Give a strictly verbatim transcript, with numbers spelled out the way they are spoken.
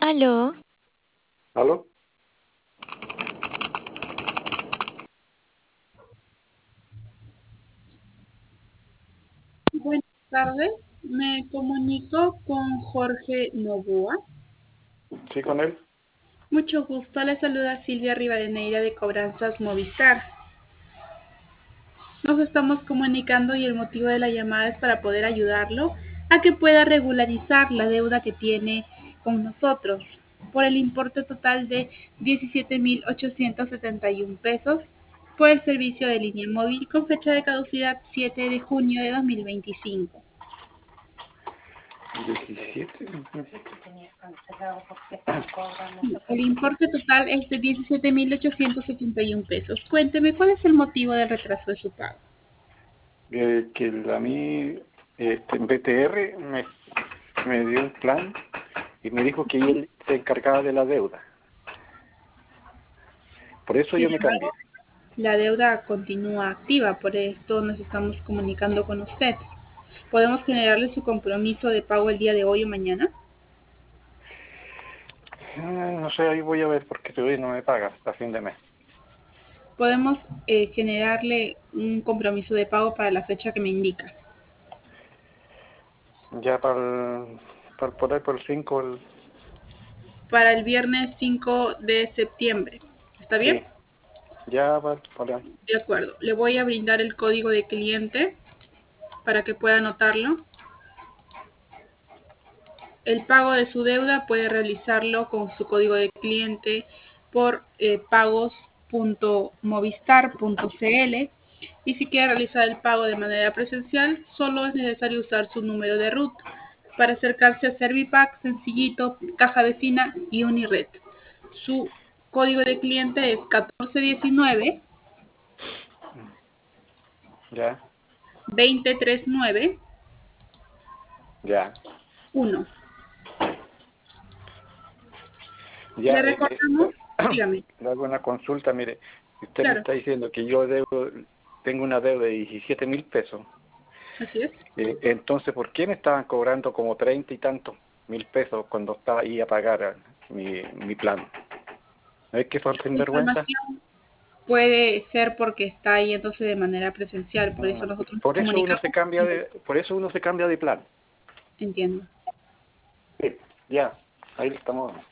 Aló, ¿Aló? Buenas tardes, me comunico con Jorge Novoa. Sí, con él. Mucho gusto, le saluda Silvia Rivadeneira de Cobranzas Movistar. Nos estamos comunicando y el motivo de la llamada es para poder ayudarlo a que pueda regularizar la deuda que tiene con nosotros por el importe total de diecisiete mil ochocientos setenta y uno pesos por el servicio de línea móvil con fecha de caducidad siete de junio de dos mil veinticinco. diecisiete. El importe total es de diecisiete mil ochocientos setenta y uno pesos. Cuénteme, ¿cuál es el motivo del retraso de su pago? Eh, que el- a mí, este, en B T R me, me dio un plan y me dijo que él se encargaba de la deuda. Por eso Sin yo me cambié. embargo, la deuda continúa activa, por esto nos estamos comunicando con usted. ¿Podemos generarle su compromiso de pago el día de hoy o mañana? Ah, no sé, ahí voy a ver porque todavía no me paga hasta fin de mes. Podemos eh, generarle un compromiso de pago para la fecha que me indica. Ya para el, para por ahí por el cinco, el, Para el viernes cinco de septiembre. ¿Está bien? sí, ya va por ahí. De acuerdo. Le voy a brindar el código de cliente para que pueda anotarlo. El pago de su deuda puede realizarlo con su código de cliente por eh, pagos punto movistar punto c l y si quiere realizar el pago de manera presencial, solo es necesario usar su número de R U T para acercarse a Servipack, Sencillito, Caja Vecina y Unired. Su código de cliente es catorce diecinueve Ya, veinte treinta y nueve ya, uno. ya. Le Eh, eh, recordamos, dígame, le hago una consulta, mire, usted me claro, está diciendo que yo debo, tengo una deuda de diecisiete mil pesos. así es. Eh, entonces, ¿por qué me estaban cobrando como treinta y tantos mil pesos cuando estaba ahí a pagar eh, mi, mi plan? ¿No es que son La sinvergüenza? información puede ser porque está yéndose de manera presencial, por eso Ah, nosotros nos por eso uno se comunicamos. cambia de, por eso uno se cambia de plan. Entiendo. Sí, ya, ahí estamos.